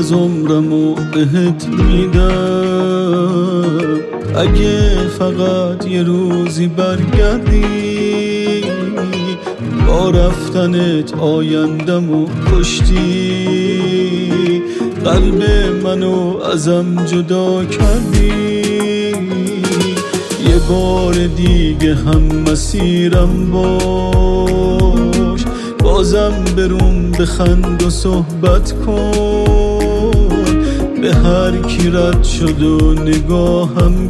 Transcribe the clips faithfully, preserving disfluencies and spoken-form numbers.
از عمرمو بهت میدم، اگه فقط یه روزی برگردی، با رفتنت آیندمو کشتی، قلب منو ازم جدا کردی. یه بار دیگه هم مسیرم باش، بازم بروم بخند و صحبت کن، به هر کی رد شد و نگاهم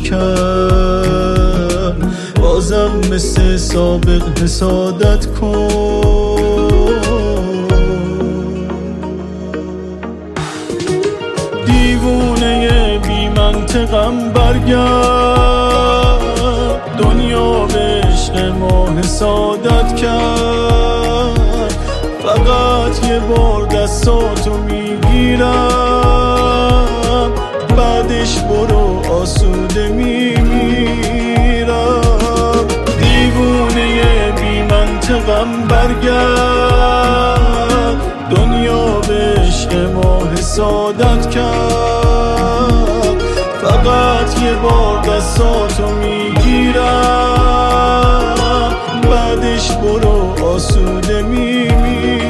کرد، بازم مثل سابق حسادت کن. دیوونه بی منطقم برگرد، دنیا به عشق ما حسادت کرد، فقط یه بار دستاتو میگیرم، بعدش برو آسوده میمیرم. دیوونه بی منطقم برگرد، دنیا به عشق ما حسادت کرد، فقط یه بار دستاتو میگیرم، بعدش برو آسوده میمیرم.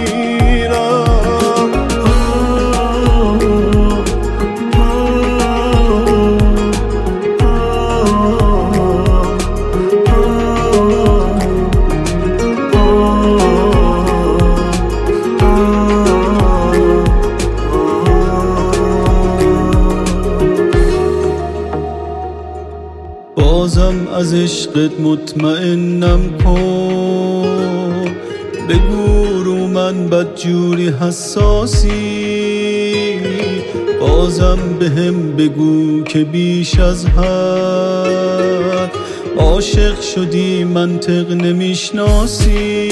بازم از عشقت مطمئنم کن، بگو رو من بدجوری حساسی، بازم بهم بگو که بیش از حد عاشق شدی منطق نمیشناسی،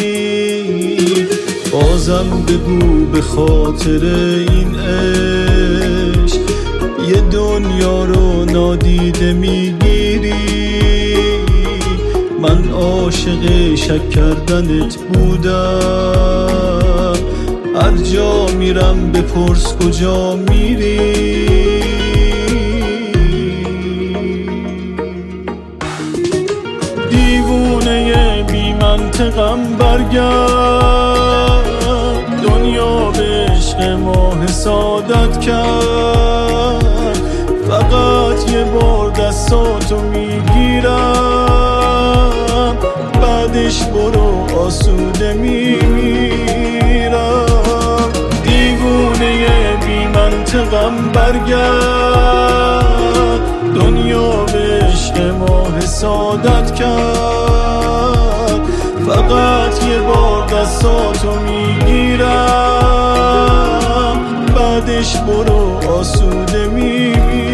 بازم بگو به خاطر این عشق یه دنیا رو نادیده میگیری. من عاشق شک کردنت بودم، هر جا میرم بپرس کجا میری. دیوونه بی منطقم برگرد، دنیا به عشق ما حسادت کرد، فقط یه بار دستاتو میگیرم، بعدش برو آسوده میمیرم. دیوونه بی منطقم برگرد، دنیا به عشق ما حسادت کرد، فقط یه بار دستاتو میگیرم، بعدش برو آسوده میمیرم.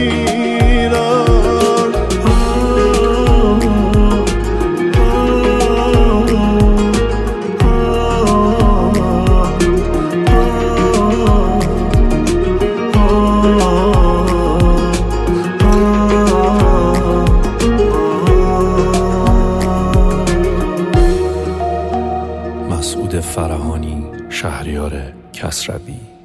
مسعود فرهانی، شهریار کسروی.